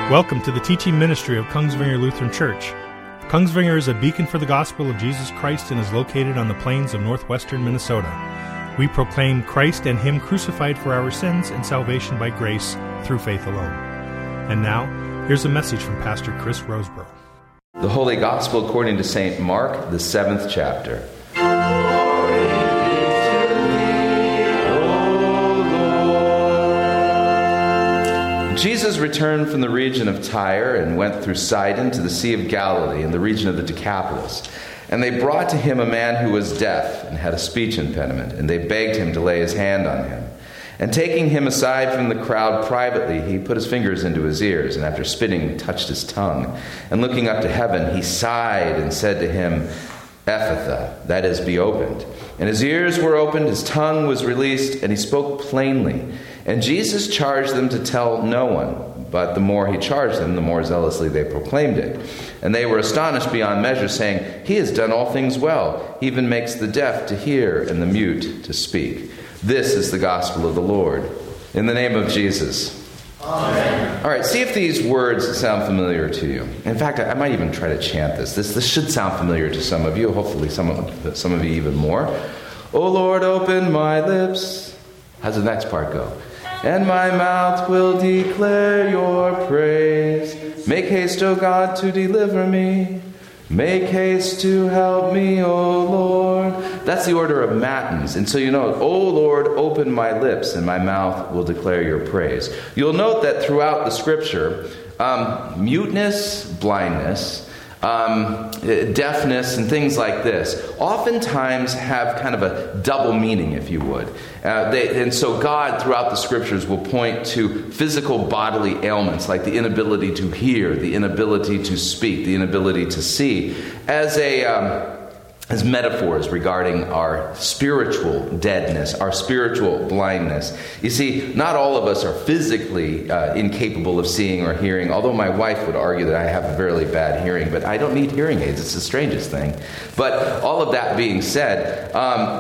Welcome to the teaching ministry of Kongsvinger Lutheran Church. Kongsvinger is a beacon for the gospel of Jesus Christ and is located on the plains of northwestern Minnesota. We proclaim Christ and Him crucified for our sins and salvation by grace through faith alone. And now, here's a message from Pastor Chris Roseborough. The Holy Gospel according to St. Mark, the 7th chapter. Jesus returned from the region of Tyre and went through Sidon to the Sea of Galilee in the region of the Decapolis. And they brought to him a man who was deaf and had a speech impediment, and they begged him to lay his hand on him. And taking him aside from the crowd privately, he put his fingers into his ears, and after spitting, touched his tongue. And looking up to heaven, he sighed and said to him, Ephphatha, that is, be opened. And his ears were opened, his tongue was released, and he spoke plainly. And Jesus charged them to tell no one, but the more he charged them, the more zealously they proclaimed it. And they were astonished beyond measure, saying, He has done all things well. He even makes the deaf to hear and the mute to speak. This is the gospel of the Lord. In the name of Jesus. Amen. All right, see if these words sound familiar to you. In fact, I might even try to chant this. This should sound familiar to some of you, hopefully some of you even more. O Lord, open my lips. How's the next part go? And my mouth will declare your praise. Make haste, O God, to deliver me. Make haste to help me, O Lord. That's the order of matins. And so you know, O Lord, open my lips, and my mouth will declare your praise. You'll note that throughout the Scripture, muteness, blindness, deafness, and things like this oftentimes have kind of a double meaning, if you would. And so God, throughout the Scriptures, will point to physical bodily ailments like the inability to hear, the inability to speak, the inability to see, as metaphors regarding our spiritual deadness, our spiritual blindness. You see, not all of us are physically incapable of seeing or hearing, although my wife would argue that I have a fairly bad hearing, but I don't need hearing aids. It's the strangest thing. But all of that being said,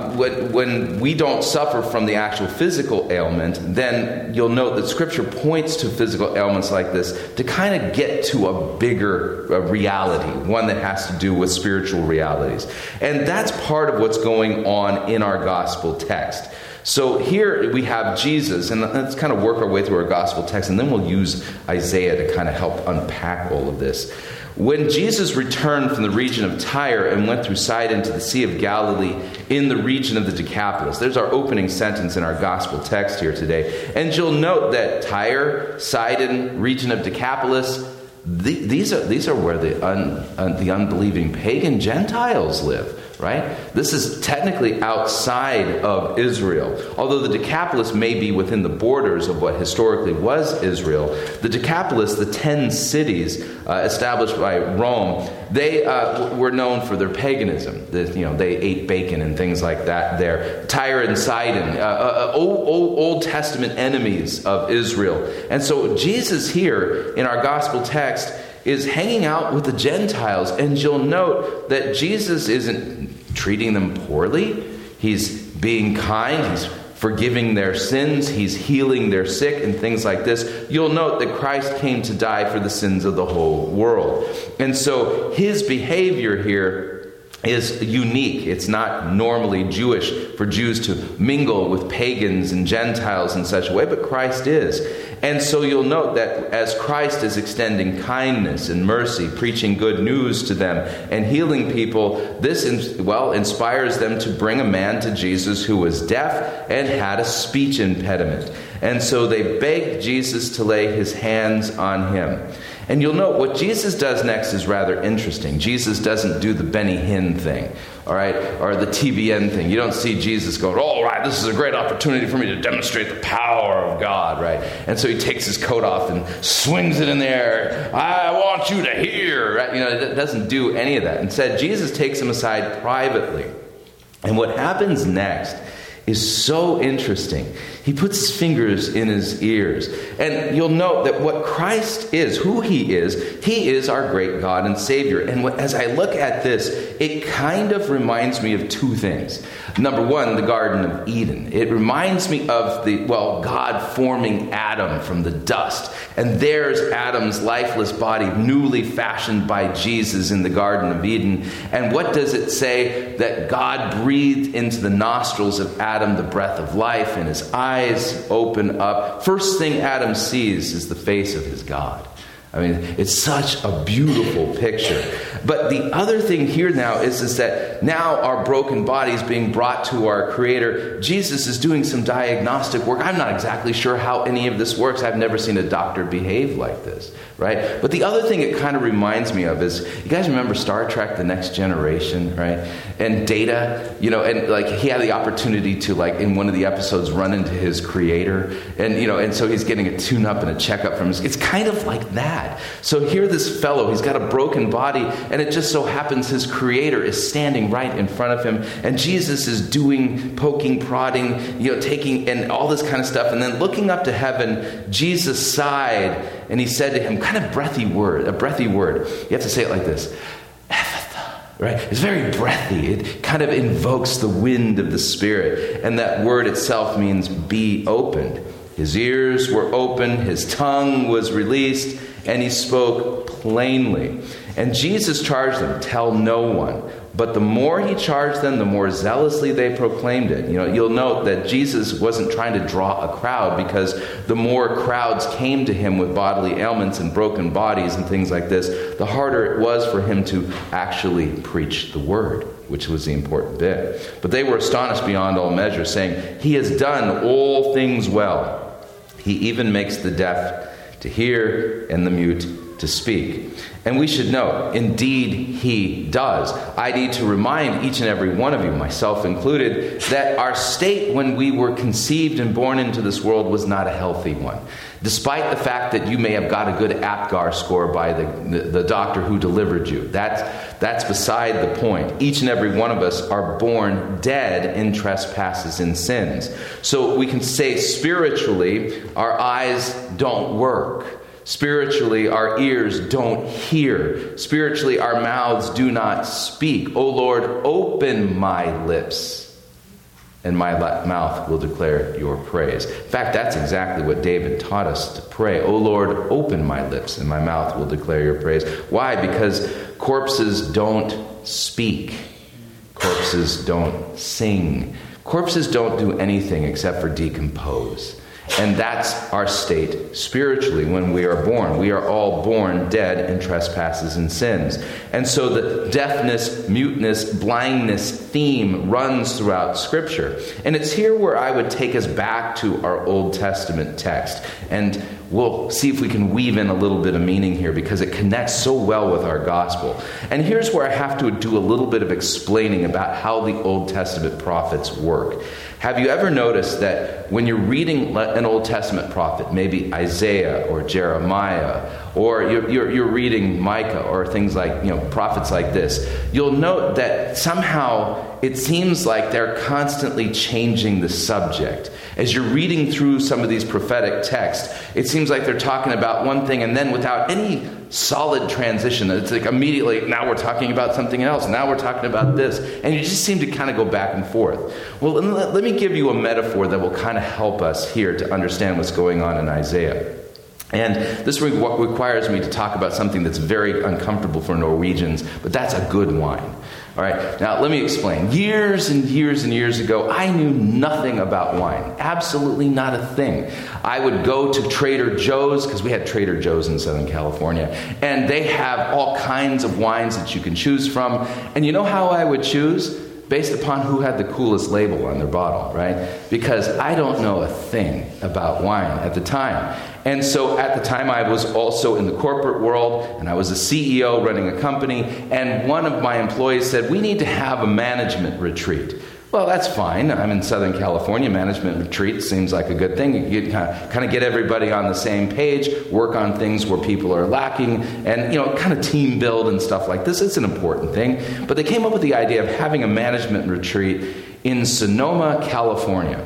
when we don't suffer from the actual physical ailment, then you'll note that Scripture points to physical ailments like this to kind of get to a bigger reality, one that has to do with spiritual realities. And that's part of what's going on in our gospel text. So here we have Jesus, and let's kind of work our way through our gospel text, and then we'll use Isaiah to kind of help unpack all of this. When Jesus returned from the region of Tyre and went through Sidon to the Sea of Galilee in the region of the Decapolis. There's our opening sentence in our gospel text here today. And you'll note that Tyre, Sidon, region of Decapolis, these are where the unbelieving pagan Gentiles live, right? This is technically outside of Israel. Although the Decapolis may be within the borders of what historically was Israel, the Decapolis, the 10 cities established by Rome, they were known for their paganism. They ate bacon and things like that there. Tyre and Sidon, Old Testament enemies of Israel. And so Jesus here in our gospel text is hanging out with the Gentiles, and you'll note that Jesus isn't treating them poorly. He's being kind. He's forgiving their sins. He's healing their sick and things like this. You'll note that Christ came to die for the sins of the whole world. And so his behavior here is unique. It's not normally Jewish for Jews to mingle with pagans and Gentiles in such a way, but Christ is. And so you'll note that as Christ is extending kindness and mercy, preaching good news to them and healing people, this inspires them to bring a man to Jesus who was deaf and had a speech impediment. And so they begged Jesus to lay his hands on him. And you'll note what Jesus does next is rather interesting. Jesus doesn't do the Benny Hinn thing, all right, or the TBN thing. You don't see Jesus going, all right, this is a great opportunity for me to demonstrate the power of God, right? And so he takes his coat off and swings it in the air. I want you to hear, right? It doesn't do any of that. Instead, Jesus takes him aside privately. And what happens next is so interesting. He puts his fingers in his ears. And you'll note that what Christ is, who he is our great God and Savior. And as I look at this, it kind of reminds me of two things. Number one, the Garden of Eden. It reminds me of God forming Adam from the dust. And there's Adam's lifeless body, newly fashioned by Jesus in the Garden of Eden. And what does it say? That God breathed into the nostrils of Adam the breath of life, and his eyes open up. First thing Adam sees is the face of his God. I mean, it's such a beautiful picture. But the other thing here now is that now our broken bodies being brought to our Creator, Jesus is doing some diagnostic work. I'm not exactly sure how any of this works. I've never seen a doctor behave like this, right? But the other thing it kind of reminds me of is, you guys remember Star Trek: The Next Generation, right? And Data, and like he had the opportunity to, like, in one of the episodes, run into his Creator, and so he's getting a tune-up and a checkup from his. It's kind of like that. So here this fellow, he's got a broken body, and it just so happens his Creator is standing right in front of him, and Jesus is doing poking, prodding, taking, and all this kind of stuff. And then looking up to heaven, Jesus sighed, and he said to him, kind of a breathy word. You have to say it like this. Right? It's very breathy. It kind of invokes the wind of the Spirit. And that word itself means be opened. His ears were open, his tongue was released, and he spoke plainly. And Jesus charged them, tell no one. But the more he charged them, the more zealously they proclaimed it. You'll note that Jesus wasn't trying to draw a crowd, because the more crowds came to him with bodily ailments and broken bodies and things like this, the harder it was for him to actually preach the word, which was the important bit. But they were astonished beyond all measure, saying, he has done all things well. He even makes the deaf to hear and the mute to speak. And we should know, indeed he does. I need to remind each and every one of you, myself included, that our state when we were conceived and born into this world was not a healthy one. Despite the fact that you may have got a good APGAR score by the doctor who delivered you. That's beside the point. Each and every one of us are born dead in trespasses and sins. So we can say spiritually, our eyes don't work. Spiritually, our ears don't hear. Spiritually, our mouths do not speak. O Lord, open my lips, and my mouth will declare your praise. In fact, that's exactly what David taught us to pray. O Lord, open my lips, and my mouth will declare your praise. Why? Because corpses don't speak. Corpses don't sing. Corpses don't do anything except for decompose. And that's our state spiritually when we are born. We are all born dead in trespasses and sins. And so the deafness, muteness, blindness theme runs throughout Scripture. And it's here where I would take us back to our Old Testament text. And we'll see if we can weave in a little bit of meaning here, because it connects so well with our gospel. And here's where I have to do a little bit of explaining about how the Old Testament prophets work. Have you ever noticed that when you're reading an Old Testament prophet, maybe Isaiah or Jeremiah, or you're reading Micah or things like, prophets like this, you'll note that somehow it seems like they're constantly changing the subject. As you're reading through some of these prophetic texts, it seems like they're talking about one thing, and then without any solid transition, it's like immediately, now we're talking about something else, now we're talking about this, and you just seem to kind of go back and forth. Well, let me give you a metaphor that will kind of help us here to understand what's going on in Isaiah. And this requires me to talk about something that's very uncomfortable for Norwegians, but that's a good wine. All right, now let me explain. Years and years and years ago, I knew nothing about wine. Absolutely not a thing. I would go to Trader Joe's, because we had Trader Joe's in Southern California, and they have all kinds of wines that you can choose from. And you know how I would choose? Based upon who had the coolest label on their bottle, right? Because I don't know a thing about wine at the time. And so at the time I was also in the corporate world, and I was a CEO running a company, and one of my employees said, we need to have a management retreat. Well, that's fine. I'm in Southern California. Management retreat seems like a good thing. You kind of get everybody on the same page, work on things where people are lacking, and kind of team build and stuff like this. It's an important thing. But they came up with the idea of having a management retreat in Sonoma, California.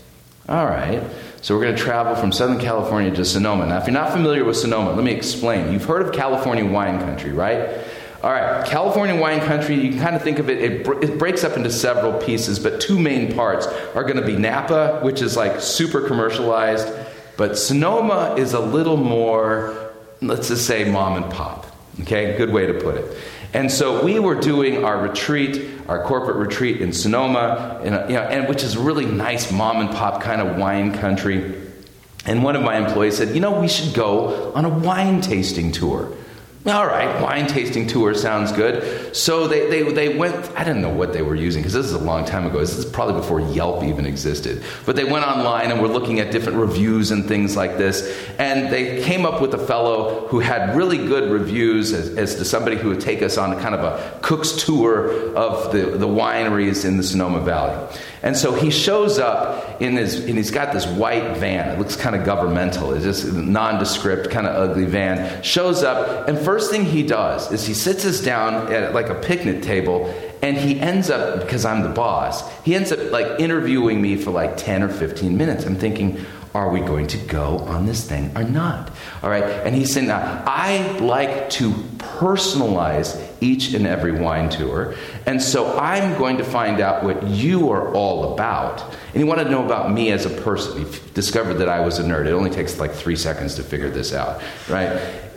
All right. So we're going to travel from Southern California to Sonoma. Now, if you're not familiar with Sonoma, let me explain. You've heard of California wine country, right? All right. California wine country, you can kind of think of it breaks up into several pieces, but two main parts are going to be Napa, which is like super commercialized, but Sonoma is a little more, let's just say, mom and pop. Okay? Good way to put it. And so we were doing our retreat, our corporate retreat in Sonoma, and which is a really nice mom and pop kind of wine country. And one of my employees said, we should go on a wine tasting tour. All right, wine tasting tour sounds good. So they went, I didn't know what they were using, because this is a long time ago. This is probably before Yelp even existed. But they went online and were looking at different reviews and things like this. And they came up with a fellow who had really good reviews as to somebody who would take us on kind of a cook's tour of the wineries in the Sonoma Valley. And so he shows up and he's got this white van. It looks kind of governmental. It's just a nondescript, kind of ugly van. Shows up, and first thing he does is he sits us down at like a picnic table, and he ends up, because I'm the boss, he ends up like interviewing me for like 10 or 15 minutes. I'm thinking, are we going to go on this thing or not? All right. And he's saying, I like to personalize each and every wine tour. And so I'm going to find out what you are all about. And he wanted to know about me as a person. He discovered that I was a nerd. It only takes like 3 seconds to figure this out. Right.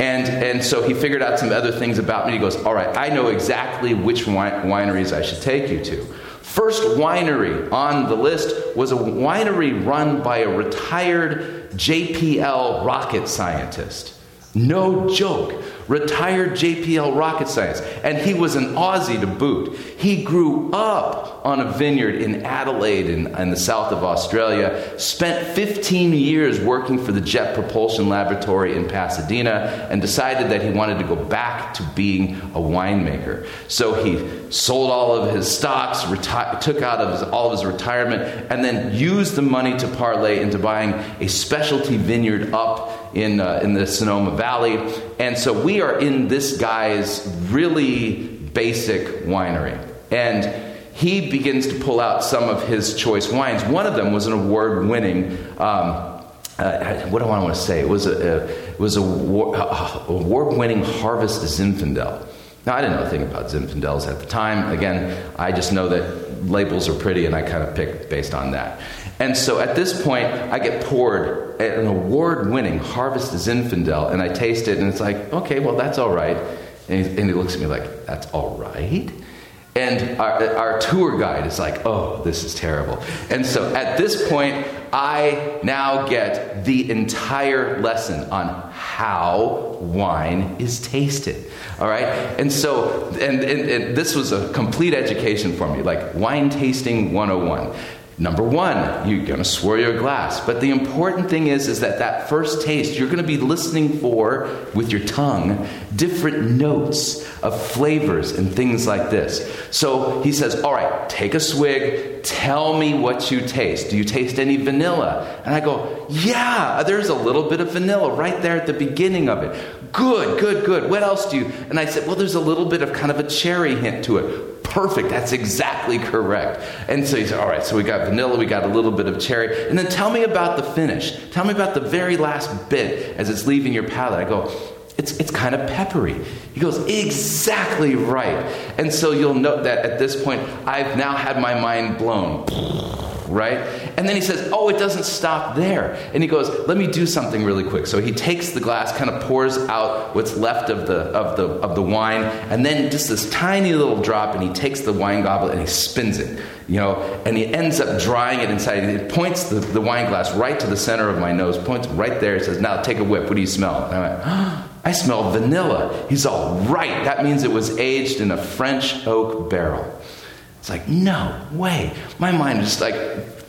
And so he figured out some other things about me. He goes, all right, I know exactly which wineries I should take you to. First winery on the list was a winery run by a retired JPL rocket scientist. No joke. Retired JPL rocket science. And he was an Aussie to boot. He grew up on a vineyard in Adelaide in the south of Australia, spent 15 years working for the Jet Propulsion Laboratory in Pasadena, and decided that he wanted to go back to being a winemaker. So he sold all of his stocks, took out of all of his retirement, and then used the money to parlay into buying a specialty vineyard up in the Sonoma Valley. And so we are in this guy's really basic winery. And he begins to pull out some of his choice wines. One of them was an award-winning, what do I want to say? It was a award-winning Harvest Zinfandel. Now, I didn't know a thing about Zinfandels at the time. Again, I just know that labels are pretty, and I kind of pick based on that. And so at this point, I get poured an award-winning Harvest Zinfandel, and I taste it, and it's like, okay, well, that's all right. And he looks at me like, that's all right? And our tour guide is like, oh, this is terrible. And so at this point, I now get the entire lesson on how wine is tasted. All right? And so, and this was a complete education for me, like wine tasting 101. Number one, you're going to swirl your glass. But the important thing is that first taste, you're going to be listening for, with your tongue, different notes of flavors and things like this. So he says, all right, take a swig. Tell me what you taste. Do you taste any vanilla? And I go, yeah, there's a little bit of vanilla right there at the beginning of it. Good. What else do you? And I said, well, there's a little bit of kind of a cherry hint to it. Perfect. That's exactly correct. And so he said, all right, so we got vanilla, we got a little bit of cherry. And then tell me about the finish. Tell me about the very last bit as it's leaving your palate. I go, it's kind of peppery. He goes, exactly right. And so you'll note that at this point, I've now had my mind blown. Right? And then he says, oh, it doesn't stop there. And he goes, let me do something really quick. So he takes the glass, kind of pours out what's left of the wine, and then just this tiny little drop, and he takes the wine goblet and he spins it, and he ends up drying it inside. And it points the wine glass right to the center of my nose, points right there. He says, now take a whip. What do you smell? And I went, oh, I smell vanilla. He's all right. That means it was aged in a French oak barrel. It's like, no way. My mind just like,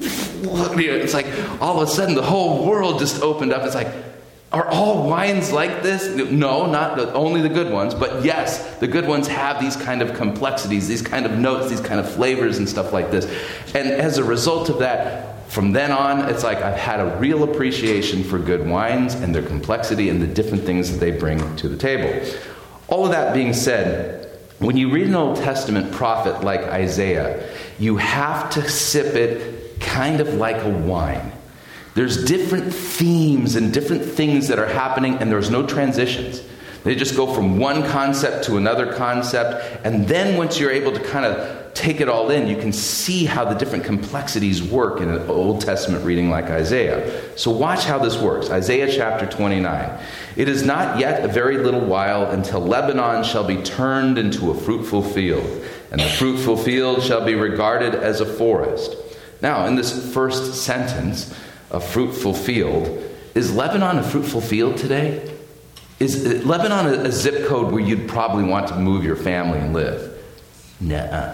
it's like all of a sudden the whole world just opened up. It's like, are all wines like this? No, not only the good ones. But yes, the good ones have these kind of complexities, these kind of notes, these kind of flavors and stuff like this. And as a result of that, from then on, it's like I've had a real appreciation for good wines and their complexity and the different things that they bring to the table. All of that being said, when you read an Old Testament prophet like Isaiah, you have to sip it kind of like a wine. There's different themes and different things that are happening, and there's no transitions. They just go from one concept to another concept, and then once you're able to kind of take it all in, you can see how the different complexities work in an Old Testament reading like Isaiah. So watch how this works. Isaiah chapter 29. It is not yet a very little while until Lebanon shall be turned into a fruitful field, and the fruitful field shall be regarded as a forest. Now, in this first sentence, a fruitful field, is Lebanon a fruitful field today? Is Lebanon a zip code where you'd probably want to move your family and live? Nuh-uh.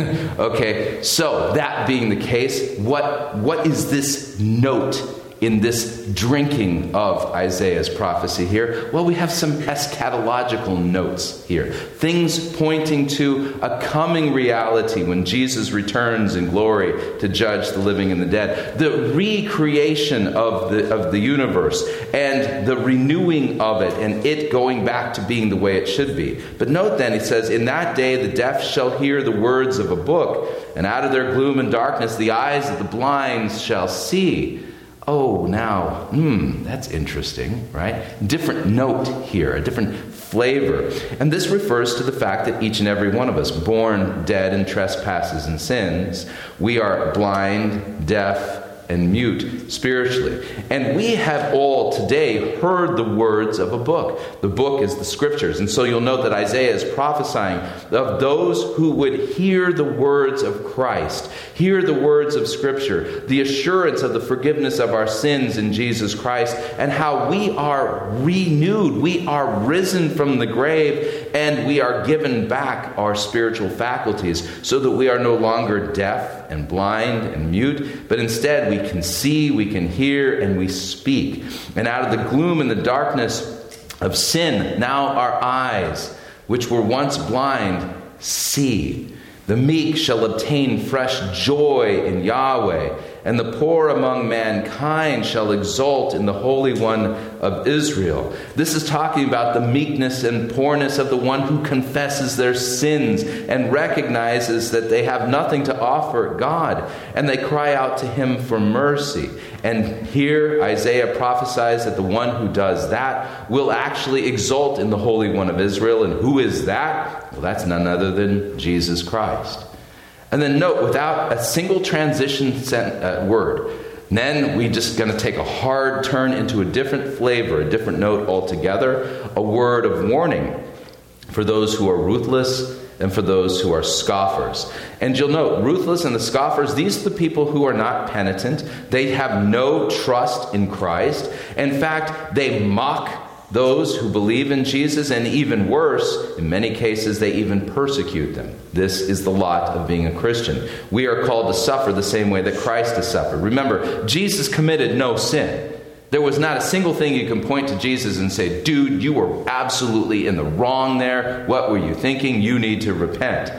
Okay, so that being the case, what is this note in this drinking of Isaiah's prophecy here? Well, we have some eschatological notes here. Things pointing to a coming reality when Jesus returns in glory to judge the living and the dead. The recreation of the universe and the renewing of it and it going back to being the way it should be. But note then, he says, in that day the deaf shall hear the words of a book, and out of their gloom and darkness the eyes of the blind shall see. Oh, now, that's interesting, right? Different note here, a different flavor. And this refers to the fact that each and every one of us, born dead in trespasses and sins, we are blind, deaf, and mute spiritually. And we have all today heard the words of a book. The book is the Scriptures. And so you'll note that Isaiah is prophesying of those who would hear the words of Christ, hear the words of Scripture, the assurance of the forgiveness of our sins in Jesus Christ, and how we are renewed, we are risen from the grave, and we are given back our spiritual faculties so that we are no longer deaf and blind and mute, but instead we can see, we can hear, and we speak. And out of the gloom and the darkness of sin, now our eyes, which were once blind, see. The meek shall obtain fresh joy in Yahweh, and the poor among mankind shall exult in the Holy One of Israel. This is talking about the meekness and poorness of the one who confesses their sins and recognizes that they have nothing to offer God, and they cry out to him for mercy. And here Isaiah prophesies that the one who does that will actually exult in the Holy One of Israel. And who is that? Well, that's none other than Jesus Christ. And then note, without a single transition word, then we're just going to take a hard turn into a different flavor, a different note altogether, a word of warning for those who are ruthless and for those who are scoffers. And you'll note, ruthless and the scoffers, these are the people who are not penitent. They have no trust in Christ. In fact, they mock those who believe in Jesus, and even worse, in many cases, they even persecute them. This is the lot of being a Christian. We are called to suffer the same way that Christ has suffered. Remember, Jesus committed no sin. There was not a single thing you can point to Jesus and say, dude, you were absolutely in the wrong there. What were you thinking? You need to repent.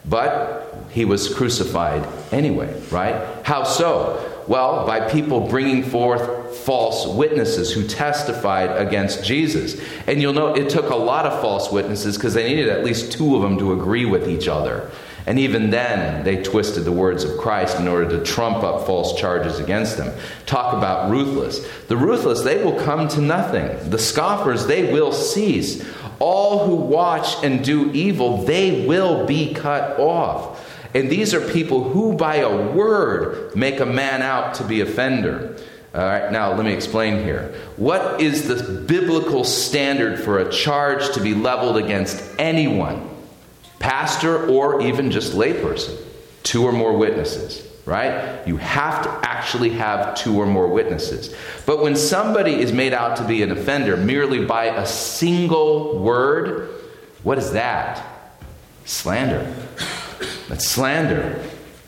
But he was crucified anyway, right? How so? Well, by people bringing forth false witnesses who testified against Jesus. And you'll note it took a lot of false witnesses because they needed at least two of them to agree with each other. And even then, they twisted the words of Christ in order to trump up false charges against them. Talk about ruthless. The ruthless, they will come to nothing. The scoffers, they will cease. All who watch and do evil, they will be cut off. And these are people who by a word make a man out to be offender. All right, now let me explain here. What is the biblical standard for a charge to be leveled against anyone? Pastor or even just layperson. 2 or more witnesses, right? You have to actually have 2 or more witnesses. But when somebody is made out to be an offender merely by a single word, what is that? Slander. That's slander.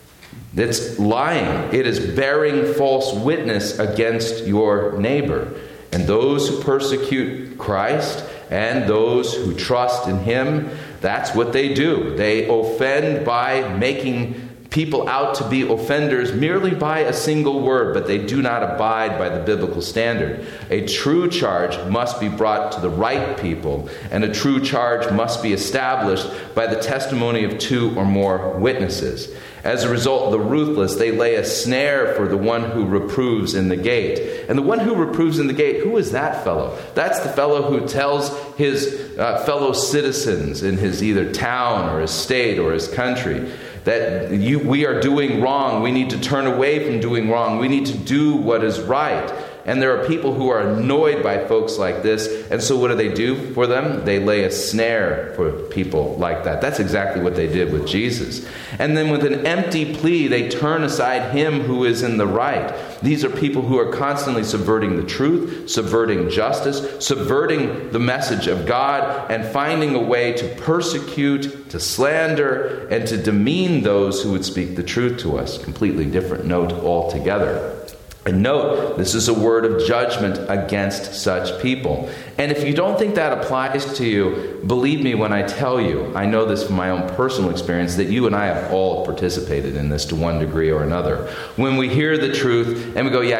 It's lying. It is bearing false witness against your neighbor. And those who persecute Christ and those who trust in him, that's what they do. They offend by making people out to be offenders merely by a single word, but they do not abide by the biblical standard. A true charge must be brought to the right people, and a true charge must be established by the testimony of 2 or more witnesses. As a result, the ruthless, they lay a snare for the one who reproves in the gate. And the one who reproves in the gate, who is that fellow? That's the fellow who tells his fellow citizens in his either town or his state or his country that we are doing wrong. We need to turn away from doing wrong. We need to do what is right. And there are people who are annoyed by folks like this. And so what do they do for them? They lay a snare for people like that. That's exactly what they did with Jesus. And then with an empty plea, they turn aside him who is in the right. These are people who are constantly subverting the truth, subverting justice, subverting the message of God, and finding a way to persecute, to slander, and to demean those who would speak the truth to us. Completely different note altogether. And note, this is a word of judgment against such people. And if you don't think that applies to you, believe me when I tell you, I know this from my own personal experience, that you and I have all participated in this to one degree or another. When we hear the truth and we go, yeah,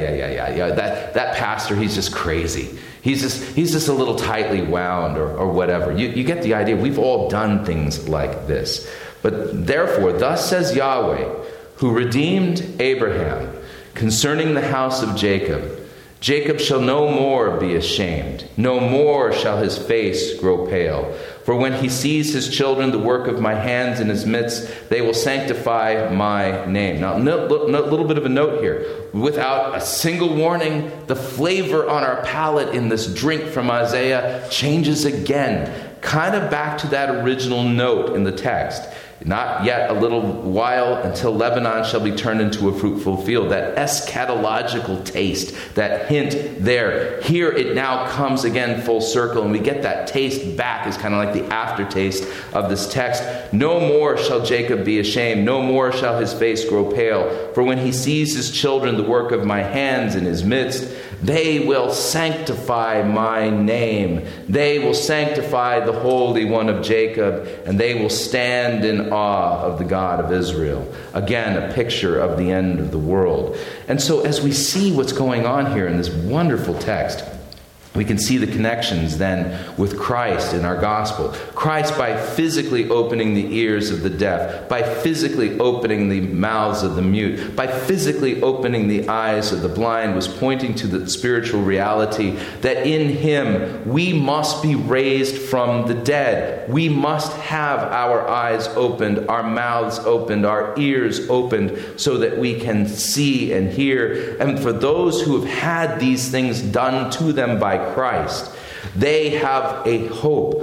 that pastor, he's just crazy. He's just a little tightly wound or whatever. You get the idea. We've all done things like this. But therefore, thus says Yahweh, who redeemed Abraham, concerning the house of Jacob, Jacob shall no more be ashamed, no more shall his face grow pale. For when he sees his children, the work of my hands in his midst, they will sanctify my name. Now, a little bit of a note here. Without a single warning, the flavor on our palate in this drink from Isaiah changes again, kind of back to that original note in the text. Not yet a little while until Lebanon shall be turned into a fruitful field. That eschatological taste, that hint there. Here it now comes again full circle, and we get that taste back as kind of like the aftertaste of this text. No more shall Jacob be ashamed. No more shall his face grow pale. For when he sees his children, the work of my hands in his midst, they will sanctify my name. They will sanctify the Holy One of Jacob, and they will stand in awe of the God of Israel. Again, a picture of the end of the world. And so as we see what's going on here in this wonderful text, we can see the connections then with Christ in our gospel. Christ, by physically opening the ears of the deaf, by physically opening the mouths of the mute, by physically opening the eyes of the blind, was pointing to the spiritual reality that in him we must be raised from the dead. We must have our eyes opened, our mouths opened, our ears opened, so that we can see and hear. And for those who have had these things done to them by Christ, they have a hope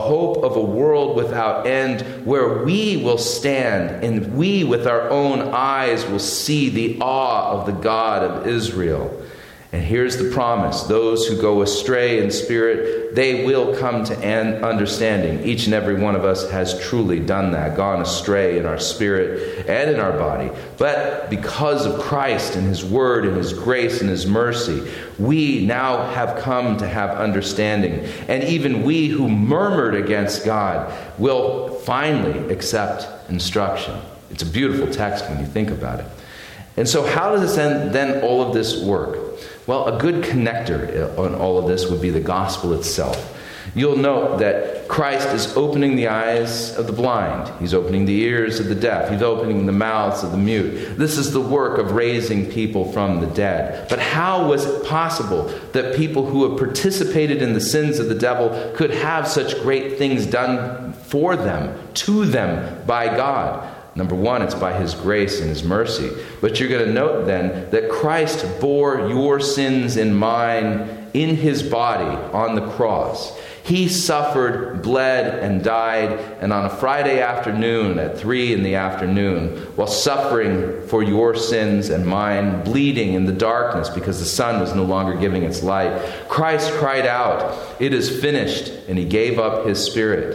of a world without end, where we will stand and we with our own eyes will see the awe of the God of Israel. And here's the promise. Those who go astray in spirit, they will come to an understanding. Each and every one of us has truly done that, gone astray in our spirit and in our body. But because of Christ and his word and his grace and his mercy, we now have come to have understanding. And even we who murmured against God will finally accept instruction. It's a beautiful text when you think about it. And so how does then all of this work? Well, a good connector on all of this would be the gospel itself. You'll note that Christ is opening the eyes of the blind. He's opening the ears of the deaf. He's opening the mouths of the mute. This is the work of raising people from the dead. But how was it possible that people who have participated in the sins of the devil could have such great things done for them, to them, by God? Number one, it's by his grace and his mercy. But you're going to note then that Christ bore your sins and mine in his body on the cross. He suffered, bled, and died, and on a Friday afternoon at 3 p.m, while suffering for your sins and mine, bleeding in the darkness because the sun was no longer giving its light, Christ cried out, "It is finished," and he gave up his spirit.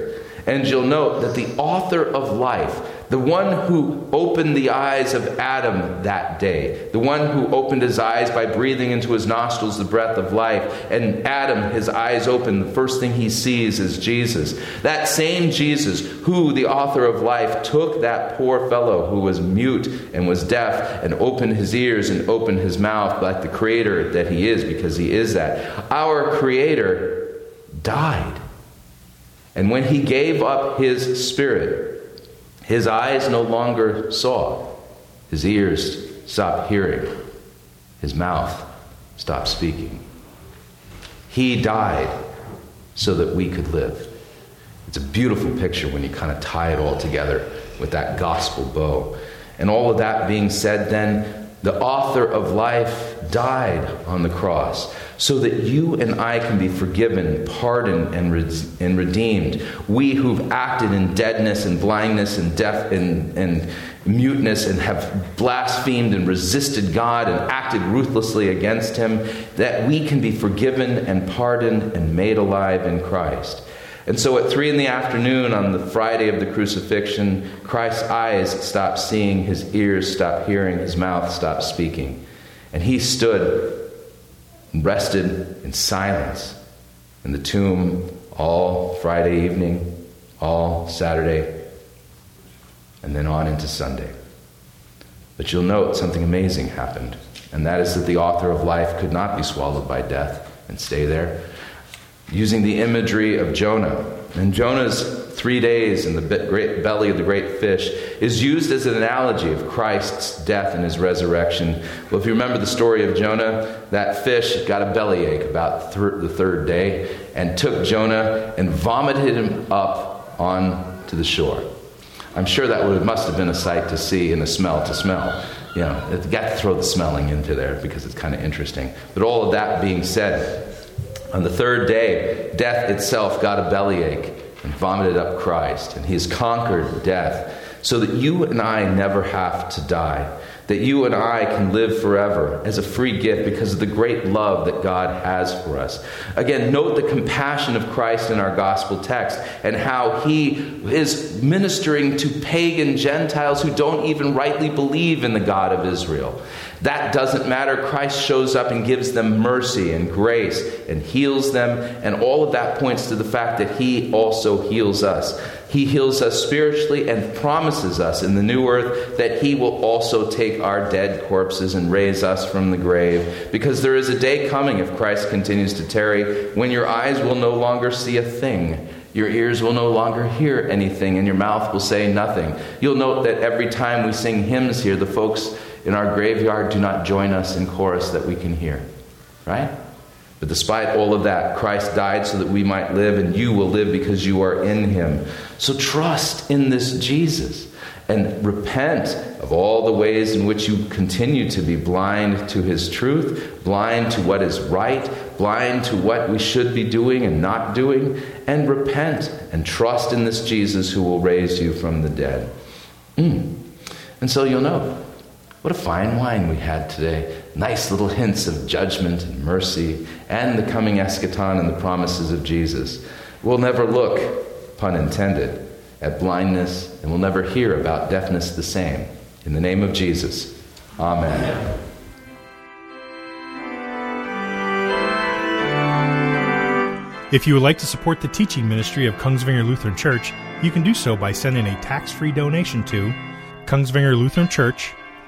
And you'll note that the author of life, the one who opened the eyes of Adam that day, the one who opened his eyes by breathing into his nostrils the breath of life, and Adam, his eyes open, the first thing he sees is Jesus. That same Jesus who, the author of life, took that poor fellow who was mute and was deaf and opened his ears and opened his mouth like the Creator that he is, because he is that. Our Creator died. And when he gave up his spirit, his eyes no longer saw, his ears stopped hearing, his mouth stopped speaking. He died so that we could live. It's a beautiful picture when you kind of tie it all together with that gospel bow. And all of that being said, then, the author of life died on the cross so that you and I can be forgiven, pardoned, and redeemed. We who've acted in deadness and blindness and deaf and muteness and have blasphemed and resisted God and acted ruthlessly against him, that we can be forgiven and pardoned and made alive in Christ. And so at 3 p.m. on the Friday of the crucifixion, Christ's eyes stopped seeing, his ears stopped hearing, his mouth stopped speaking. And he stood and rested in silence in the tomb all Friday evening, all Saturday, and then on into Sunday. But you'll note something amazing happened, and that is that the author of life could not be swallowed by death and stay there. Using the imagery of Jonah. And Jonah's 3 days in the great belly of the great fish is used as an analogy of Christ's death and his resurrection. Well, if you remember the story of Jonah, that fish got a bellyache about the third day and took Jonah and vomited him up onto the shore. I'm sure that must have been a sight to see and a smell to smell. You know, you got to throw the smelling into there because it's kind of interesting. But all of that being said, on the third day, death itself got a bellyache and vomited up Christ. And he has conquered death so that you and I never have to die. That you and I can live forever as a free gift because of the great love that God has for us. Again, note the compassion of Christ in our gospel text and how he is ministering to pagan Gentiles who don't even rightly believe in the God of Israel. That doesn't matter. Christ shows up and gives them mercy and grace and heals them. And all of that points to the fact that he also heals us. He heals us spiritually and promises us in the new earth that he will also take our dead corpses and raise us from the grave. Because there is a day coming, if Christ continues to tarry, when your eyes will no longer see a thing. Your ears will no longer hear anything, and your mouth will say nothing. You'll note that every time we sing hymns here, the folks in our graveyard do not join us in chorus that we can hear. Right? But despite all of that, Christ died so that we might live, and you will live because you are in him. So trust in this Jesus and repent of all the ways in which you continue to be blind to his truth, blind to what is right, blind to what we should be doing and not doing, and repent and trust in this Jesus who will raise you from the dead. And so you'll know, what a fine wine we had today. Nice little hints of judgment and mercy and the coming eschaton and the promises of Jesus. We'll never look, pun intended, at blindness, and we'll never hear about deafness the same. In the name of Jesus, amen. If you would like to support the teaching ministry of Kongsvinger Lutheran Church, you can do so by sending a tax-free donation to Kongsvinger Lutheran Church,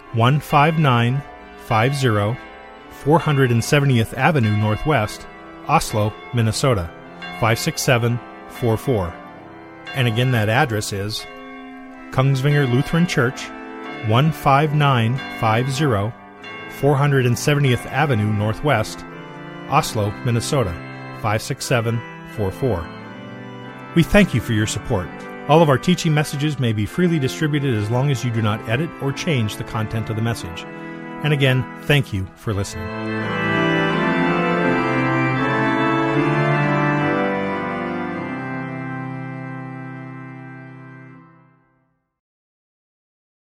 15950 470th Avenue Northwest, Oslo, Minnesota, 56744. And again, that address is Kongsvinger Lutheran Church, 15950 470th Avenue Northwest, Oslo, Minnesota, 56744. We thank you for your support. All of our teaching messages may be freely distributed as long as you do not edit or change the content of the message. And again, thank you for listening.